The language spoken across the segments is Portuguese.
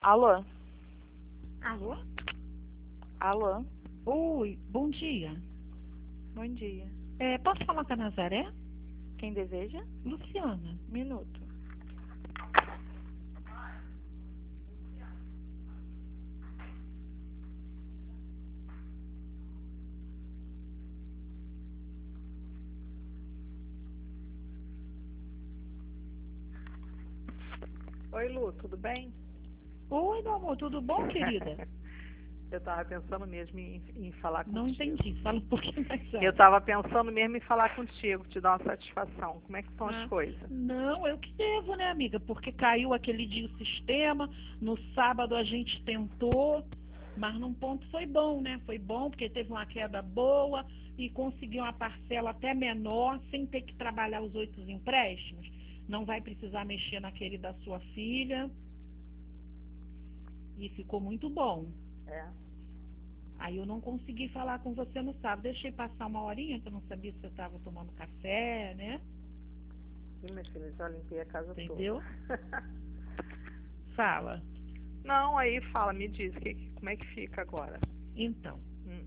Alô? Alô? Alô? Oi, bom dia. Bom dia. Posso falar com a Nazaré? Quem deseja? Luciana. Minuto. Oi, Lu, tudo bem? Oi, meu amor, tudo bom, querida? Eu tava pensando mesmo em falar Não contigo. entendi, fala um pouquinho mais alto. Eu tava pensando mesmo em falar contigo, te dar uma satisfação. Como é que estão as Ah, coisas? não, eu que devo, né, amiga? Porque caiu aquele dia o sistema, no sábado a gente tentou, mas num ponto foi bom, né? Foi bom porque teve uma queda boa e conseguiu uma parcela até menor, sem ter que trabalhar os 8 empréstimos. Não vai precisar mexer naquele da sua filha e ficou muito bom. É. Aí eu não consegui falar com você no sábado. Deixei passar uma horinha, que eu não sabia se você estava tomando café, né? Ih, minha filha, já limpei a casa Entendeu? toda. Fala. Não, aí fala, me diz, como é que fica agora? Então, Hum.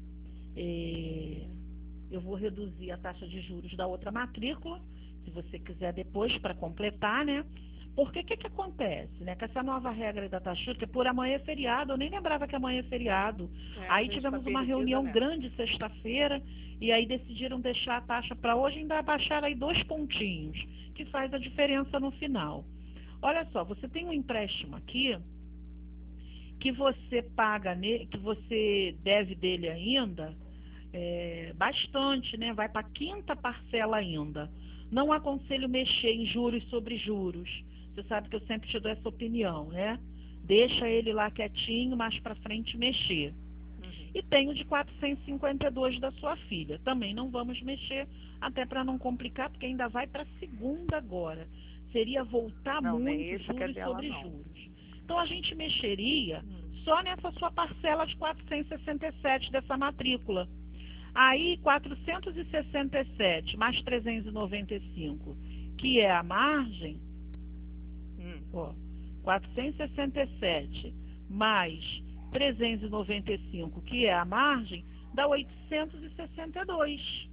eu vou reduzir a taxa de juros da outra matrícula, se você quiser depois, para completar, né? Porque o que acontece, né? Com essa nova regra da taxa, que por amanhã é feriado, eu nem lembrava que amanhã é feriado. A Aí gente tá tivemos uma perdida, reunião né? grande sexta-feira e aí decidiram deixar a taxa para hoje e ainda baixar aí 2 pontinhos, que faz a diferença no final. Olha só, você tem um empréstimo aqui que você paga, que você deve dele ainda bastante, né? Vai para a quinta parcela ainda. Não aconselho mexer em juros sobre juros. Você sabe que eu sempre te dou essa opinião, né? Deixa ele lá quietinho, mais para frente mexer. Uhum. E tem o de 452 da sua filha. Também não vamos mexer, até para não complicar, porque ainda vai para a segunda agora. Seria voltar Não, nem muito esse que é juros dela, sobre não. juros. Então a gente mexeria Hum. só nessa sua parcela de 467 dessa matrícula. Aí 467 mais 395, que é a margem, ó, 467 mais 395, que é a margem, dá 862.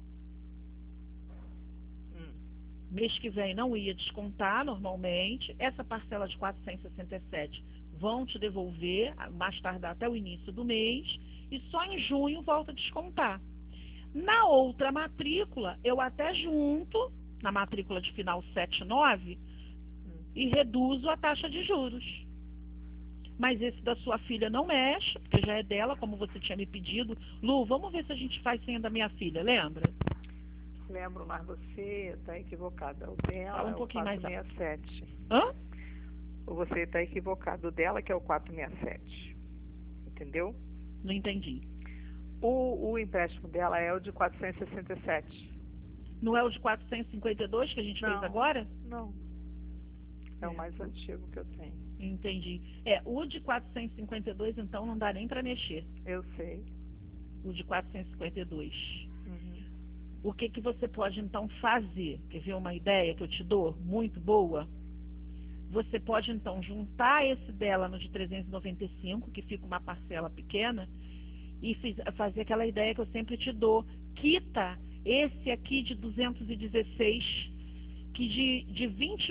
Mês que vem não ia descontar normalmente. Essa parcela de 467 vão te devolver, mais tardar até o início do mês, e só em junho volta a descontar. Na outra matrícula, eu até junto, na matrícula de final 79, e reduzo a taxa de juros. Mas esse da sua filha não mexe, porque já é dela, como você tinha me pedido. Lu, vamos ver se a gente faz sem a da minha filha, lembra? Lembro, mas você está equivocada. O Fala dela um é o pouquinho mais alto. 467. Hã? Ou você está equivocado. O dela que é o 467. Entendeu? Não entendi. O empréstimo dela é o de 467. Não é o de 452 que a gente fez Não, agora? não. É o mais antigo que eu tenho. Entendi. O de 452, então, não dá nem para mexer. Eu sei. O de 452. Uhum. O que você pode, então, fazer? Quer ver uma ideia que eu te dou? Muito boa. Você pode, então, juntar esse dela no de 395, que fica uma parcela pequena, e fazer aquela ideia que eu sempre te dou. Quita esse aqui de 216, que de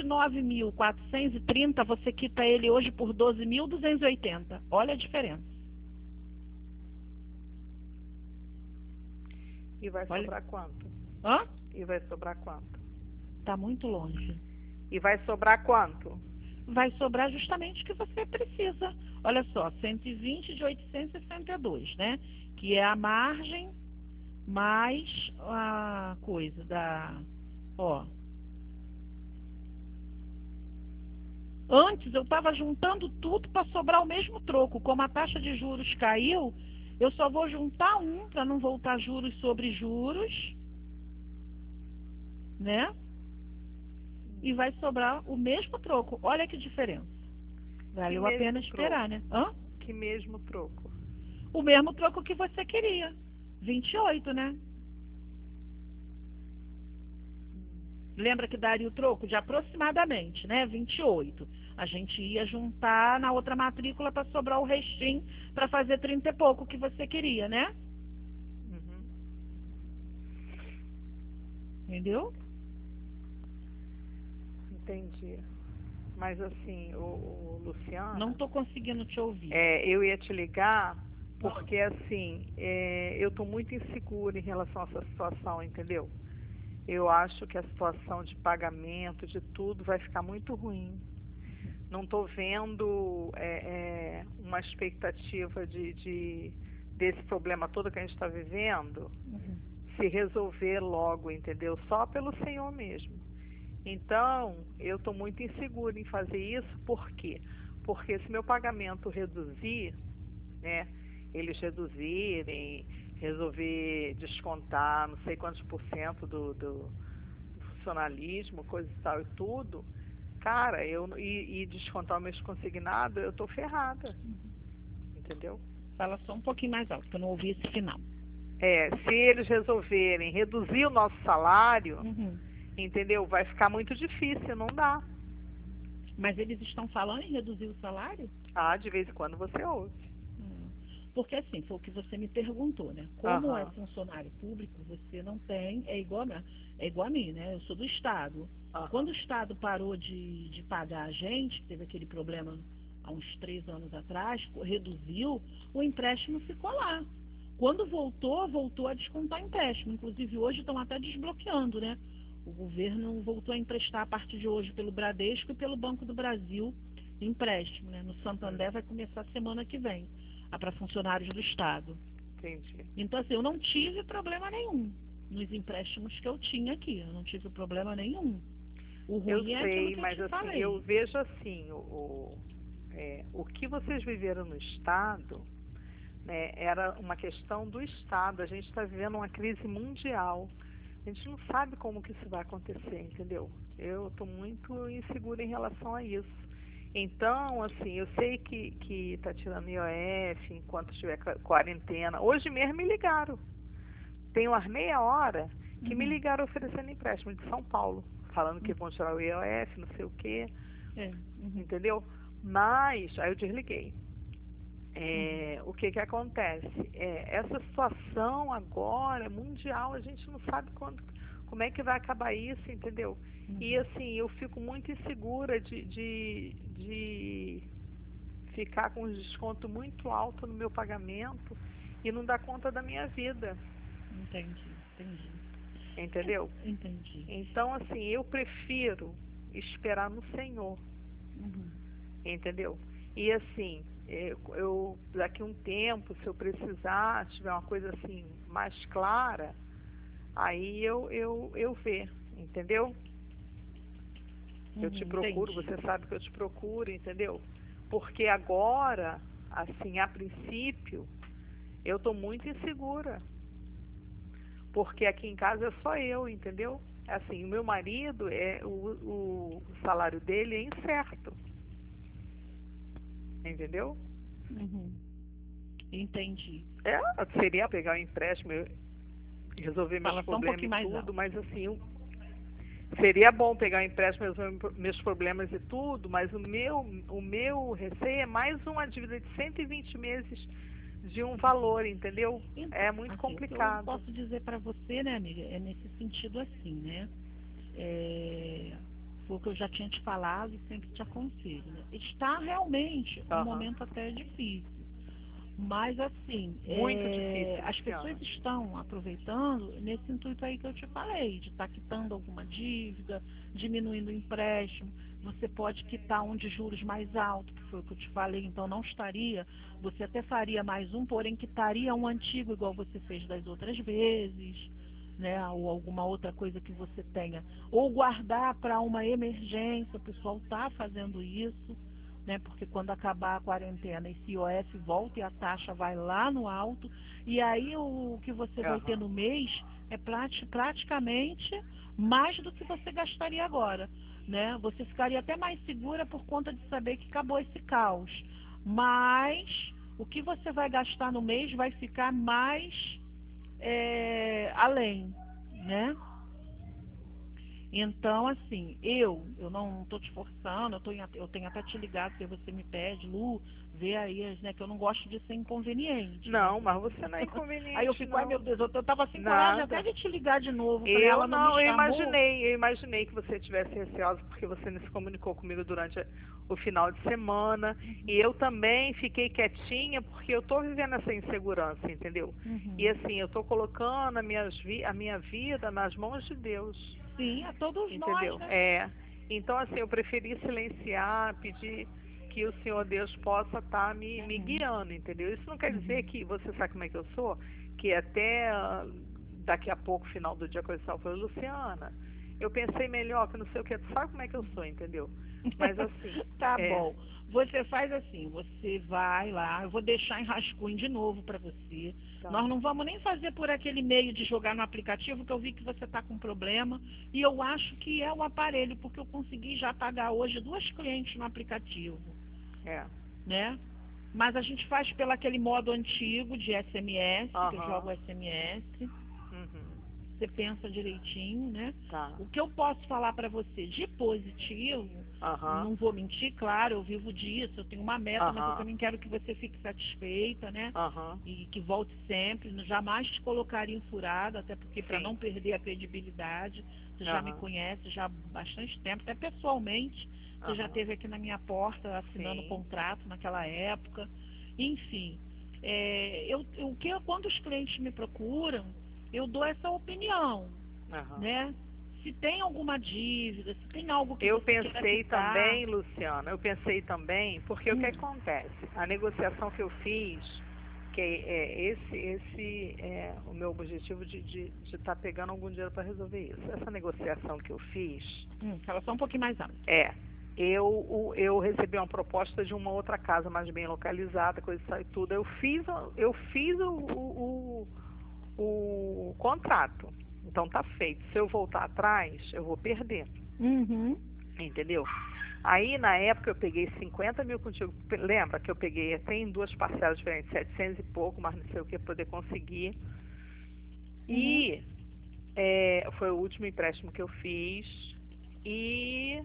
29.430 você quita ele hoje por 12.280. Olha a diferença. E vai Olha. sobrar quanto? Hã? E vai sobrar quanto? Tá muito longe. E vai sobrar quanto? Vai sobrar justamente o que você precisa. Olha só, 120 de 862, né? Que é a margem mais a coisa da... Ó. Antes eu estava juntando tudo para sobrar o mesmo troco. Como a taxa de juros caiu, eu só vou juntar um para não voltar juros sobre juros, né? E vai sobrar o mesmo troco. Olha que diferença. Valeu a pena esperar, né? Hã? Que mesmo troco? O mesmo troco que você queria. 28, né? Lembra que daria o troco de aproximadamente, né? 28. A gente ia juntar na outra matrícula para sobrar o restinho para fazer 30 e pouco que você queria, né? Uhum. Entendeu? Entendi. Mas assim, Luciana, Não estou conseguindo te ouvir. eu ia te ligar porque assim, eu estou muito insegura em relação a essa situação, entendeu? Eu acho que a situação de pagamento, de tudo, vai ficar muito ruim. Não estou vendo uma expectativa desse problema todo que a gente está vivendo Uhum. se resolver logo, entendeu? Só pelo Senhor mesmo. Então, eu estou muito insegura em fazer isso, por quê? Porque se meu pagamento reduzir, né, eles reduzirem, resolver descontar não sei quantos por cento do funcionalismo, coisa e tal e tudo, cara, e descontar o mês consignado, eu estou ferrada, entendeu? Fala só um pouquinho mais alto, que eu não ouvi esse final. Se eles resolverem reduzir o nosso salário, Uhum. entendeu? Vai ficar muito difícil, não dá. Mas eles estão falando em reduzir o salário? De vez em quando você ouve. Porque assim, foi o que você me perguntou, né? Como é funcionário público, você não tem, é igual a mim, né? Eu sou do Estado. Quando o Estado parou de pagar a gente, teve aquele problema há uns 3 anos atrás, reduziu, o empréstimo ficou lá. Quando voltou a descontar empréstimo. Inclusive hoje estão até desbloqueando, né? O governo voltou a emprestar a partir de hoje pelo Bradesco e pelo Banco do Brasil empréstimo, né? No Santander vai começar semana que vem, para funcionários do Estado. Entendi. Então, assim, eu não tive problema nenhum nos empréstimos que eu tinha aqui. Eu não tive problema nenhum. O ruim é aquilo que eu Mas te assim, falei. eu vejo assim, o que vocês viveram no Estado, né, era uma questão do Estado. A gente está vivendo uma crise mundial. A gente não sabe como que isso vai acontecer, entendeu? Eu estou muito insegura em relação a isso. Então, assim, eu sei que está tirando IOF enquanto estiver quarentena. Hoje mesmo me ligaram. Tem umas meia hora que me ligaram oferecendo empréstimo de São Paulo, falando que vão tirar o IOF, não sei o quê, entendeu? Mas, aí eu desliguei. O que acontece? Essa situação agora, mundial, a gente não sabe como é que vai acabar isso, entendeu? E assim, eu fico muito insegura de ficar com um desconto muito alto no meu pagamento e não dar conta da minha vida. Entendi. Entendeu? Entendi. Então, assim, eu prefiro esperar no Senhor. Entendeu? E assim, eu daqui a um tempo, se eu precisar, se tiver uma coisa assim mais clara, aí eu ver, entendeu? Eu te procuro, Entendi. você sabe que eu te procuro, entendeu? Porque agora, assim, a princípio, eu estou muito insegura. Porque aqui em casa é só eu, entendeu? Assim, o meu marido, o salário dele é incerto. Entendeu? Entendi. Seria pegar um empréstimo, resolver meus Fala só um problemas pouquinho e mais tudo, alto. mas assim, seria bom pegar um empréstimo, resolver meus problemas e tudo, mas o meu receio é mais uma dívida de 120 meses de um valor, entendeu? Então, É muito assim, complicado. o que eu posso dizer para você, né, amiga, é nesse sentido assim, né? Foi o que eu já tinha te falado e sempre te aconselho, né? Está realmente um momento até difícil. Mas, assim, Muito difícil, as Luciana. pessoas estão aproveitando nesse intuito aí que eu te falei, de estar quitando alguma dívida, diminuindo o empréstimo. Você pode quitar um de juros mais alto, que foi o que eu te falei, então não estaria. Você até faria mais um, porém quitaria um antigo, igual você fez das outras vezes, né? Ou alguma outra coisa que você tenha. Ou guardar para uma emergência, o pessoal está fazendo isso. Né, porque quando acabar a quarentena, esse IOF volta e a taxa vai lá no alto, e aí o que você vai ter no mês é praticamente mais do que você gastaria agora. Né? Você ficaria até mais segura por conta de saber que acabou esse caos. Mas o que você vai gastar no mês vai ficar mais além. Né? Então, assim, eu não estou te forçando, eu tenho até te ligado, se você me pede, Lu, vê aí, né, que eu não gosto de ser inconveniente, né? Não, mas você não é Aí eu inconveniente, fico, ai meu não. Deus, eu tava sem coragem até Nada. de te ligar de novo. Falei, Eu ela não me não, chamou. eu imaginei que você estivesse receosa porque você não se comunicou comigo durante o final de semana. E eu também fiquei quietinha porque eu estou vivendo essa insegurança, entendeu? E Uhum. assim, eu estou colocando a minha vida nas mãos de Deus, Sim, a todos nós, entendeu? né? É. Então, assim, eu preferi silenciar, pedir que o Senhor Deus possa estar me guiando, entendeu? Isso não quer dizer que você sabe como é que eu sou, que até daqui a pouco, final do dia, a coisa tal, foi Luciana. Eu pensei melhor, que não sei o que, tu sabe como é que eu sou, entendeu? Mas assim, Tá bom. Você faz assim, você vai lá, eu vou deixar em rascunho de novo para você. tá, Nós não vamos nem fazer por aquele meio de jogar no aplicativo, que eu vi que você está com problema. E eu acho que é o aparelho, porque eu consegui já pagar hoje 2 clientes no aplicativo, é, né? Mas a gente faz pelo aquele modo antigo de SMS, que eu jogo aham, SMS. uhum, Você pensa direitinho, né? tá, O que eu posso falar para você de positivo, aham, não vou mentir, claro, eu vivo disso, eu tenho uma meta, mas eu aham, também quero que você fique satisfeita, né? aham, E que volte sempre, jamais te colocaria em furada, até porque para não sim, perder a credibilidade, você já me aham, conhece já há bastante tempo, até pessoalmente, você já aham, esteve aqui na minha porta assinando o sim, contrato naquela época, enfim. Quando os clientes me procuram, eu dou essa opinião, aham. né? Se tem alguma dívida, se tem algo que Eu você queira pensei quitar. também, Luciana, eu pensei também, porque o que Hum, acontece? A negociação que eu fiz, que é esse é o meu objetivo de estar pegando algum dinheiro para resolver isso. Essa negociação que eu fiz ela só um pouquinho mais alta. é, eu recebi uma proposta de uma outra casa mais bem localizada, coisa e tudo. Eu fiz o contrato. Então tá feito. Se eu voltar atrás, eu vou perder. Uhum, Entendeu? Aí, na época, eu peguei 50 mil contigo. Lembra que eu peguei até em duas parcelas diferentes, 700 e pouco, mas não sei o que, poder conseguir. uhum, E foi o último empréstimo que eu fiz. E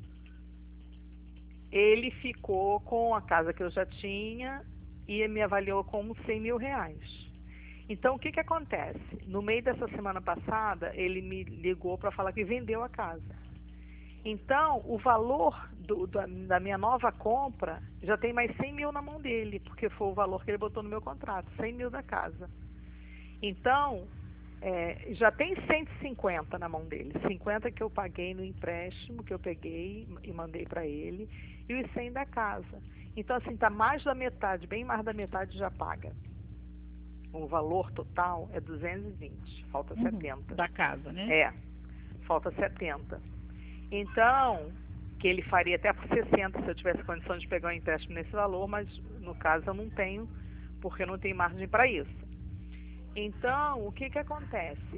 ele ficou com a casa que eu já tinha e me avaliou como 100 mil reais. Então, o que acontece? No meio dessa semana passada, ele me ligou para falar que vendeu a casa. Então, o valor da minha nova compra já tem mais 100 mil na mão dele, porque foi o valor que ele botou no meu contrato, 100 mil da casa. Então, já tem 150 na mão dele, 50 que eu paguei no empréstimo que eu peguei e mandei para ele, e os 100 da casa. Então, assim, está mais da metade, bem mais da metade já paga. O valor total é 220, falta uhum, 70. da casa, né? É, falta 70. Então, que ele faria até por 60 se eu tivesse condição de pegar um empréstimo nesse valor, mas no caso eu não tenho, porque eu não tenho margem para isso. Então, o que acontece?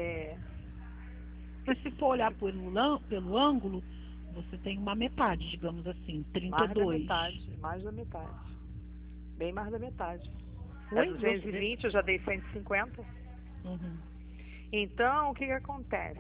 Mas se for olhar pelo ângulo, você tem uma metade, digamos assim, Mais da 32. metade, mais da metade. Bem mais da metade. É Foi? Você? 220, eu já dei 150. Uhum, Então, o que acontece?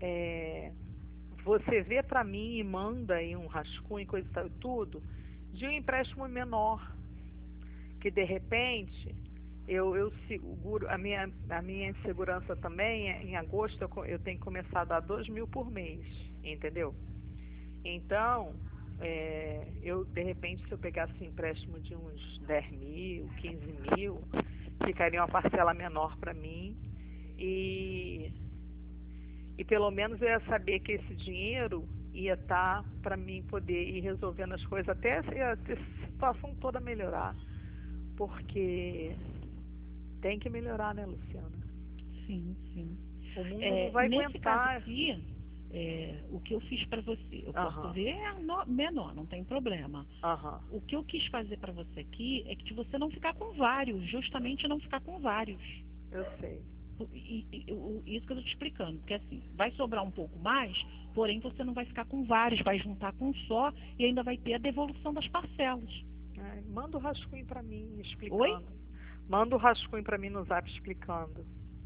Você vê para mim e manda aí um rascunho, coisa e tal, tudo, de um empréstimo menor, que de repente eu seguro, a minha insegurança também, em agosto eu tenho começado a dar 2 mil por mês, entendeu? Então, eu de repente, se eu pegasse um empréstimo de uns 10 mil, 15 mil, ficaria uma parcela menor para mim e, e pelo menos eu ia saber que esse dinheiro ia estar para mim poder ir resolvendo as coisas até a situação toda melhorar, porque tem que melhorar, né, Luciana? sim, sim. O mundo não vai Nesse caso aguentar. aqui, o que eu fiz para você, eu posso Aham, ver menor, não tem problema. aham, O que eu quis fazer para você aqui é que você não ficar com vários, justamente não ficar com vários. eu sei. Isso que eu estou te explicando, porque assim, vai sobrar um pouco mais, porém você não vai ficar com vários, vai juntar com um só e ainda vai ter a devolução das parcelas. Manda o rascunho para mim Oi? explicando. Manda o rascunho para mim no Zap explicando.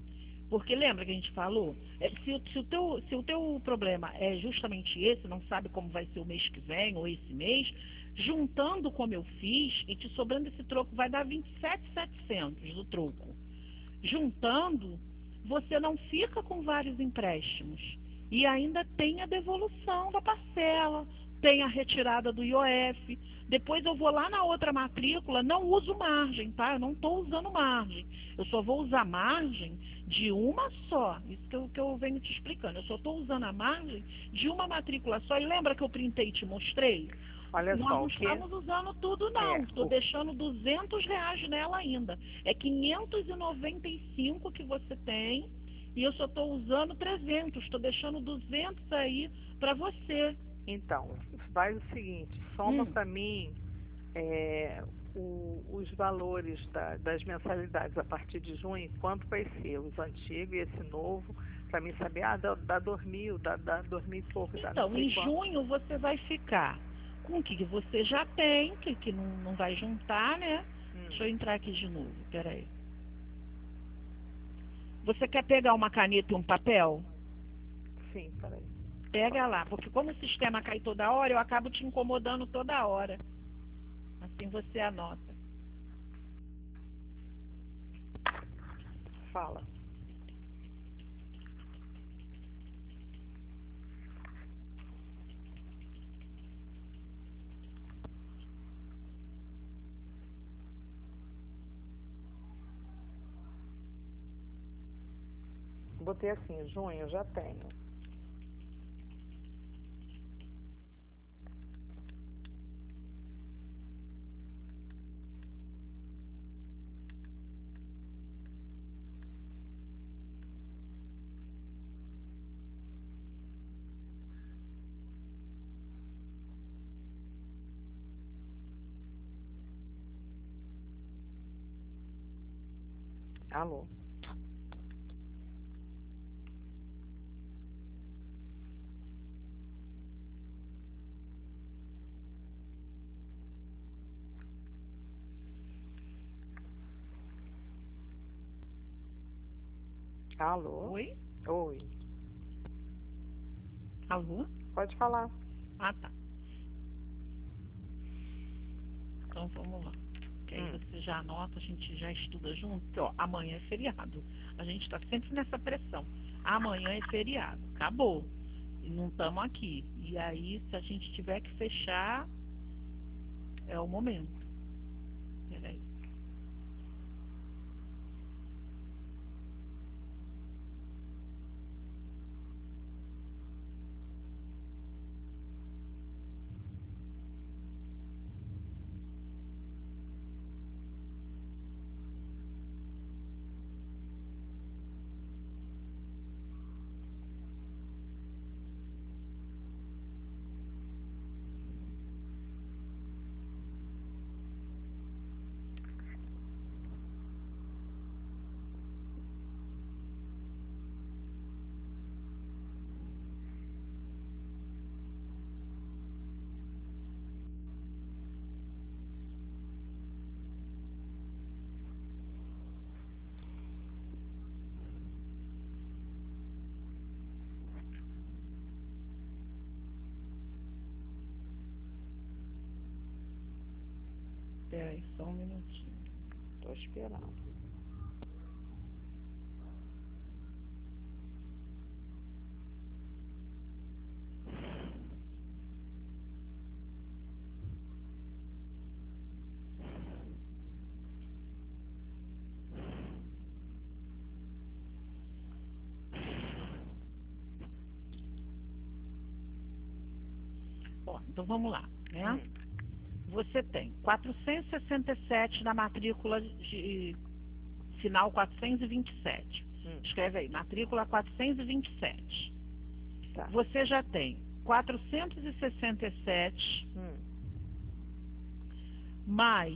Porque lembra que a gente falou? Se o teu problema é justamente esse, não sabe como vai ser o mês que vem ou esse mês, juntando como eu fiz e te sobrando esse troco, vai dar 27.700 do troco. Juntando, você não fica com vários empréstimos. E ainda tem a devolução da parcela, tem a retirada do IOF. Depois eu vou lá na outra matrícula, não uso margem, tá? Eu não estou usando margem. Eu só vou usar margem de uma só. Isso que eu venho te explicando. Eu só estou usando a margem de uma matrícula só. E lembra que eu printei e te mostrei? Olha Nós só, não o que estamos usando tudo, não. Estou o deixando R$ 200 nela ainda. É 595 que você tem e eu só estou usando 300. Estou deixando 200 aí para você. Então, faz o seguinte, soma para mim os valores das mensalidades a partir de junho, quanto vai ser os antigos e esse novo, para mim saber, dá 2.000, dá 2.000 e pouco, dá não Então, sei em quanto. junho você vai ficar com o que você já tem, que não vai juntar, né? Deixa eu entrar aqui de novo, peraí. Você quer pegar uma caneta e um papel? Sim, peraí. Pega lá, porque como o sistema cai toda hora, eu acabo te incomodando toda hora. Assim você anota. Fala. Botei assim, junho eu já tenho. Alô? Alô? Oi? Oi. Alô? Pode falar. Ah, tá. Então vamos lá. Que aí você já anota, a gente já estuda junto. Porque, ó, amanhã é feriado. A gente está sempre nessa pressão. Amanhã é feriado. Acabou. E não estamos aqui. E aí, se a gente tiver que fechar, é o momento. Peraí. Peraí, só um minutinho. Tô esperando. Ó, então vamos lá, né? Você tem 467 na matrícula de final 427. Escreve aí, matrícula 427. Tá. Você já tem 467 mais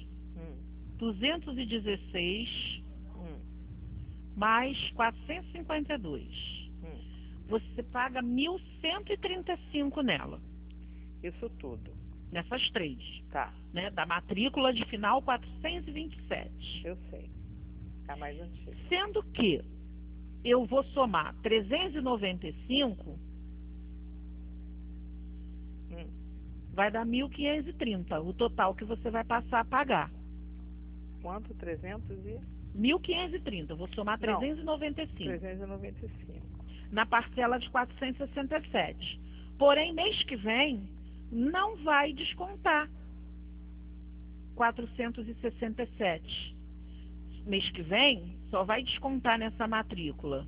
216 mais 452. Você paga 1.135 nela. Isso tudo. Nessas três. Tá. Né? Da matrícula de final 427. Eu sei. A mais antiga. Sendo que eu vou somar 395, vai dar 1.530, o total que você vai passar a pagar. Quanto? 300 e... 1.530, vou somar 395. 395. Na parcela de 467. Porém, mês que vem, não vai descontar 467. Mês que vem, só vai descontar nessa matrícula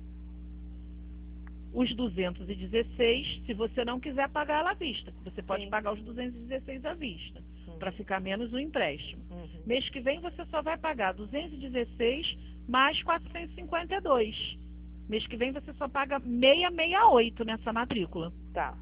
os 216, se você não quiser pagar à vista. Você pode pagar os 216 à vista, para ficar menos o empréstimo. Mês que vem, você só vai pagar 216 mais 452. Mês que vem, você só paga 668 nessa matrícula. Tá.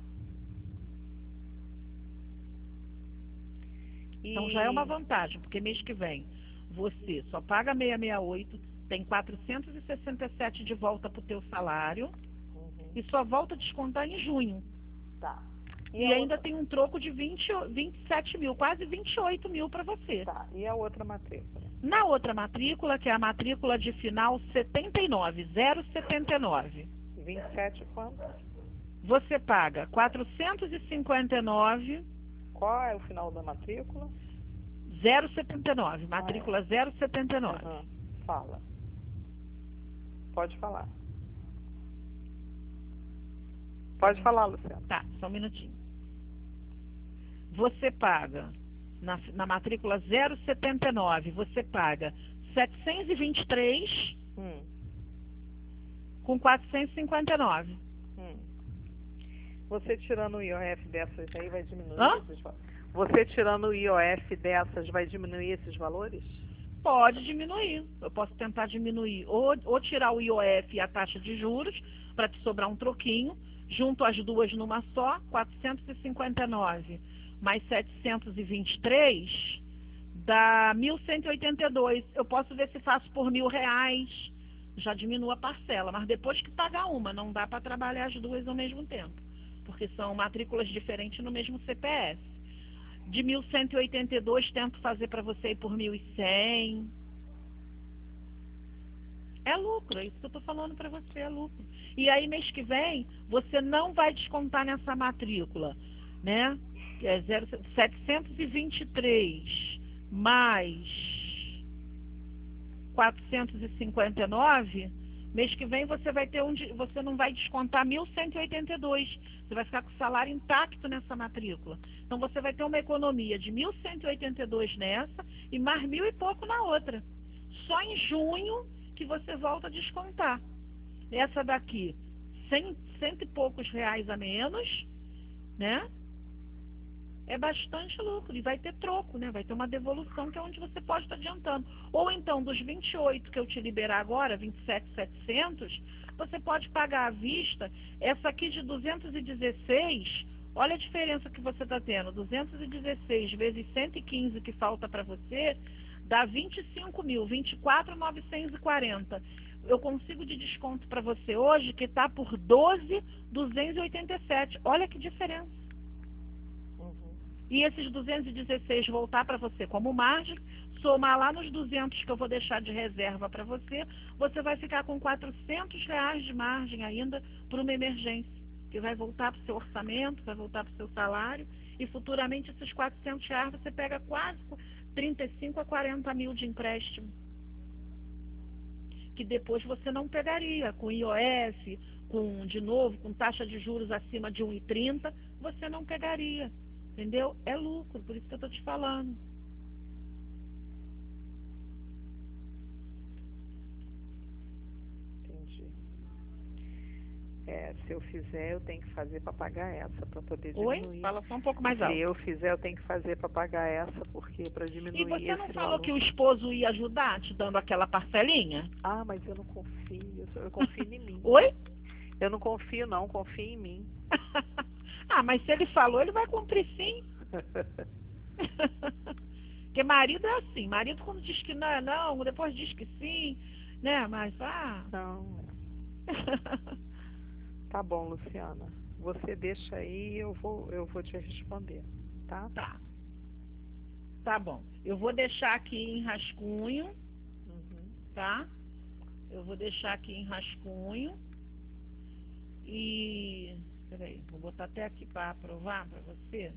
Então já é uma vantagem, porque mês que vem você só paga 668, tem 467 de volta para o teu salário e só volta a descontar em junho. Tá. E ainda tem um troco de 27 mil, quase 28 mil para você. Tá. E a outra matrícula? Na outra matrícula, que é a matrícula de final 79, 079. 27 quanto? Você paga 459. Qual é o final da matrícula? 079, matrícula 079. Fala. Pode falar. Pode falar, Luciana. Tá, só um minutinho. Você paga, na matrícula 079, você paga 723 com 459. Você tirando o IOF dessas aí vai diminuir Hã? esses valores? Você tirando o IOF dessas vai diminuir esses valores? Pode diminuir. Eu posso tentar diminuir ou tirar o IOF e a taxa de juros para te sobrar um troquinho. Junto as duas numa só, 459 mais 723 dá 1.182. Eu posso ver se faço por R$1.000. Já diminua a parcela, mas depois que pagar uma, não dá para trabalhar as duas ao mesmo tempo, porque são matrículas diferentes no mesmo CPF. De 1.182, tento fazer para você ir por 1.100. É lucro, é isso que eu estou falando para você, é lucro. E aí, mês que vem, você não vai descontar nessa matrícula, né? É 723 mais 459, mês que vem você vai ter você não vai descontar 1.182. Você vai ficar com o salário intacto nessa matrícula. Então você vai ter uma economia de 1.182 nessa e mais 1.000 e pouco na outra. Só em junho que você volta a descontar. Essa daqui, cento e poucos reais a menos, né? É bastante lucro e vai ter troco, né? Vai ter uma devolução que é onde você pode estar adiantando. Ou então, dos 28 que eu te liberar agora, 27.700, você pode pagar à vista essa aqui de 216. Olha a diferença que você está tendo. 216 vezes 115 que falta para você, dá 25 mil, 24.940. Eu consigo de desconto para você hoje que está por 12.287. Olha que diferença. E esses 216 voltar para você como margem, somar lá nos 200 que eu vou deixar de reserva para você, você vai ficar com R$400 de margem ainda para uma emergência, que vai voltar para o seu orçamento, vai voltar para o seu salário, e futuramente esses R$400 você pega quase 35 a 40 mil de empréstimo, que depois você não pegaria com IOF, de novo, com taxa de juros acima de 1,30, você não pegaria. Entendeu? É lucro, por isso que eu estou te falando. Entendi. Se eu fizer, eu tenho que fazer para pagar essa, para poder diminuir. Oi? Fala só um pouco mais alto. Se eu fizer, eu tenho que fazer para pagar essa, porque para diminuir. E você não esse falou valor. que o esposo ia ajudar, te dando aquela parcelinha? Ah, mas eu não confio. Eu confio em mim. Oi? Eu não confio, não. Confio em mim. Ah, mas se ele falou, ele vai cumprir sim. Porque marido é assim, marido quando diz que não é não, depois diz que sim, né? Mas não. Tá bom, Luciana. Você deixa aí, eu vou te responder, tá? Tá bom. Eu vou deixar aqui em rascunho, tá? Eu vou deixar aqui em rascunho. E... Peraí, vou botar até aqui para aprovar para você.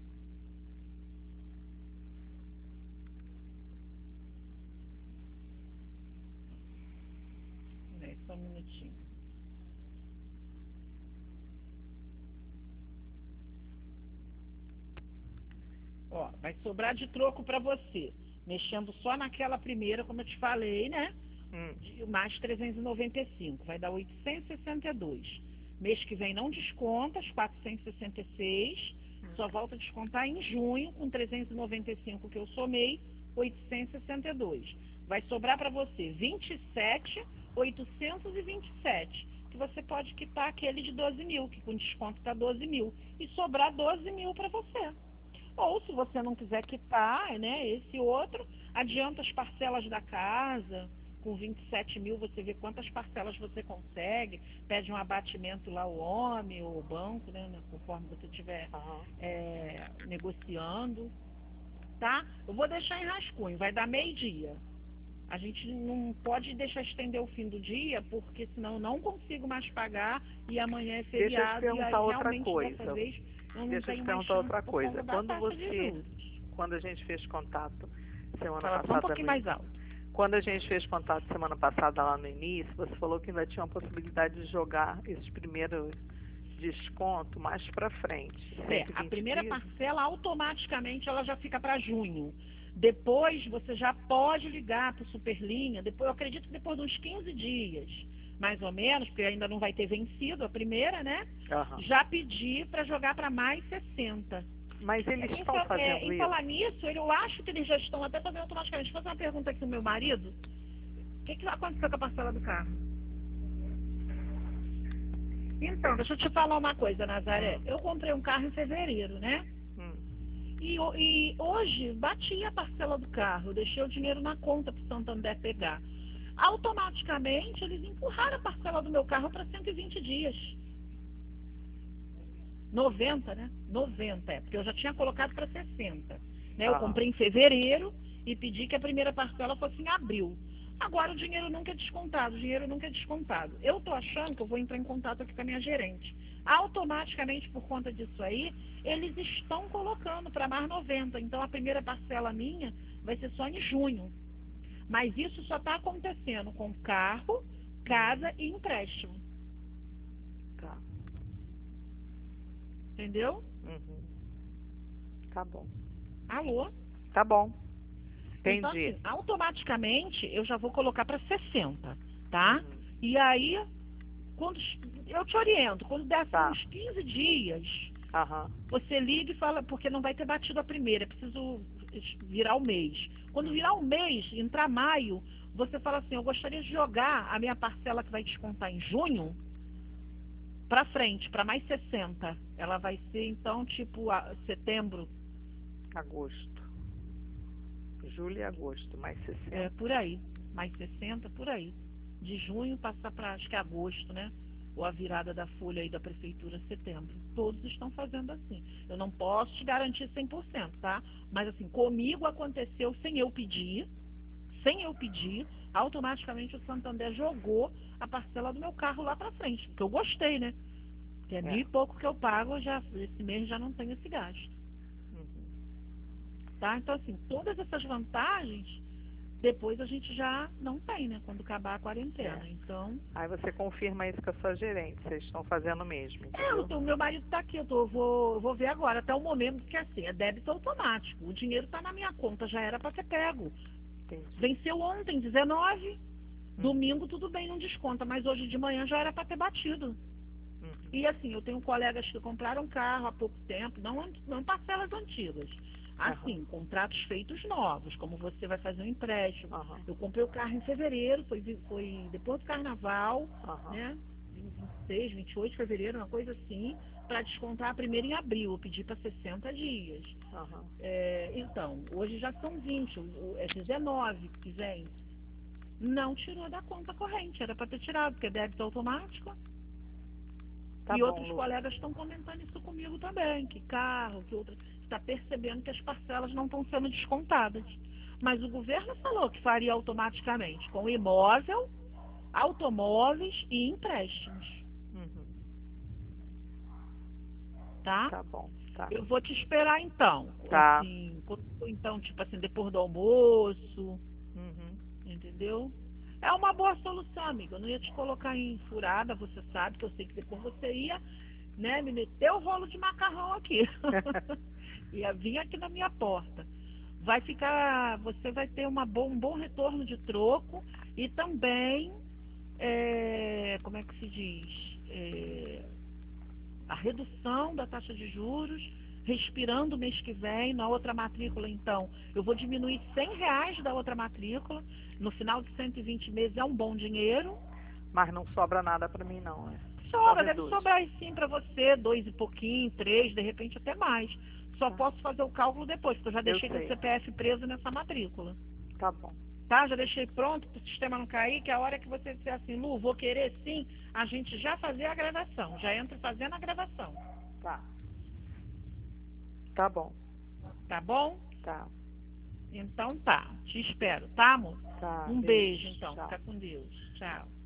Peraí, só um minutinho. Ó, vai sobrar de troco para você. Mexendo só naquela primeira, como eu te falei, né? Mais 395, vai dar 862. Mês que vem não desconta, as 466, só volta a descontar em junho, com 395 que eu somei, 862. Vai sobrar para você 27.827, que você pode quitar aquele de 12 mil, que com desconto está 12 mil, e sobrar 12 mil para você. Ou, se você não quiser quitar, né, esse outro, adianta as parcelas da casa. Com 27 mil, você vê quantas parcelas você consegue, pede um abatimento lá o homem ou o banco, né, conforme você estiver negociando, tá? Eu vou deixar em rascunho, vai dar meio-dia. A gente não pode deixar estender o fim do dia, porque senão eu não consigo mais pagar e amanhã é feriado. Deixa eu te perguntar outra realmente coisa. Dessa vez eu não Deixa eu te tenho mais perguntar outra chance por coisa. conta da taxa de juros. Quando a gente fez contato semana Fala passada, só um pouquinho mais alto. Quando a gente fez contato semana passada lá no início, você falou que ainda tinha uma possibilidade de jogar esses primeiros descontos mais para frente. A primeira parcela automaticamente ela já fica para junho. Depois você já pode ligar para o Superlinha, depois, eu acredito que depois de uns 15 dias, mais ou menos, porque ainda não vai ter vencido a primeira, né? Já pedir para jogar para mais 60. Mas eles estão fazendo isso? Em falar nisso, eu acho que eles já estão até fazendo automaticamente. Vou fazer uma pergunta aqui ao meu marido. O que aconteceu com a parcela do carro? Então, deixa eu te falar uma coisa, Nazaré. Eu comprei um carro em fevereiro, né? E hoje bati a parcela do carro. Eu deixei o dinheiro na conta para o Santander pegar. Automaticamente, eles empurraram a parcela do meu carro para 120 dias. 90, né? 90, porque eu já tinha colocado para 60. Né? Eu comprei em fevereiro e pedi que a primeira parcela fosse em abril. Agora o dinheiro nunca é descontado, Eu estou achando que eu vou entrar em contato aqui com a minha gerente. Automaticamente, por conta disso aí, eles estão colocando para mais 90. Então, a primeira parcela minha vai ser só em junho. Mas isso só está acontecendo com carro, casa e empréstimo. Tá. Entendeu? Tá bom. Alô? Tá bom. Entendi. Então, assim, automaticamente, eu já vou colocar para 60, tá? E aí, quando eu te oriento, quando der uns 15 dias, você liga e fala, porque não vai ter batido a primeira, é preciso virar o mês. Quando virar o mês, entrar maio, você fala assim, eu gostaria de jogar a minha parcela que vai descontar em junho para frente, para mais 60. Ela vai ser, então, tipo, setembro. Agosto. Julho e agosto, mais 60. É, por aí. Mais 60, por aí. De junho passar para, acho que é agosto, né? Ou a virada da folha aí da prefeitura, setembro. Todos estão fazendo assim. Eu não posso te garantir 100%, tá? Mas assim, comigo aconteceu sem eu pedir, automaticamente o Santander jogou a parcela do meu carro lá para frente. Porque eu gostei, né? Porque é 1.000 e pouco que eu pago, esse mês já não tenho esse gasto. Tá? Então, assim, todas essas vantagens, depois a gente já não tem, né? Quando acabar a quarentena. Então... Aí você confirma isso com a sua gerente, vocês estão fazendo mesmo, entendeu? O meu marido está aqui, eu vou ver agora, até o momento que assim, é débito automático. O dinheiro está na minha conta, já era para ter pego. Entendi. Venceu ontem, 19, domingo tudo bem, não desconta, mas hoje de manhã já era para ter batido. E assim, eu tenho colegas que compraram carro há pouco tempo, não parcelas antigas. Assim, contratos feitos novos, como você vai fazer um empréstimo. Eu comprei o carro em fevereiro, foi depois do carnaval, né? 26, 28 de fevereiro, uma coisa assim, para descontar a primeira em abril. Eu pedi para 60 dias. Então, hoje já são 20, é 19 que vem. Não tirou da conta corrente, era para ter tirado, porque é débito automático. Tá e bom, outros colegas estão comentando isso comigo também, que carro, que outras... Está percebendo que as parcelas não estão sendo descontadas. Mas o governo falou que faria automaticamente com o imóvel automóveis e empréstimos, Uhum. tá? Tá bom, tá. Eu vou te esperar então, Tá. assim, então, tipo assim, depois do almoço, Uhum. entendeu? É uma boa solução, amiga. Eu não ia te colocar em furada, você sabe que eu sei que depois você ia, né, me meter o rolo de macarrão aqui. Ia vir aqui na minha porta. Vai ficar, você vai ter um bom retorno de troco e também, como é que se diz? A redução da taxa de juros, respirando o mês que vem, na outra matrícula, então, eu vou diminuir R$ 100 da outra matrícula, no final de 120 meses é um bom dinheiro, Mas não sobra nada para mim, não, né? Só sobra, deve reduz. sobrar sim para você, 2 e pouquinho, 3, de repente até mais. Só Tá. posso fazer o cálculo depois, porque eu já Eu deixei teu sei. CPF preso nessa matrícula. Tá bom. Tá? Já deixei pronto para o sistema não cair, que a hora que você disser assim, Lu, vou querer sim, a gente já fazer a gravação, já entra fazendo a gravação. Tá. Tá bom. Tá bom? Tá. Então tá, te espero, tá, amor? Tá. Um beijo, Beijo. então. Tchau. Fica com Deus. Tchau.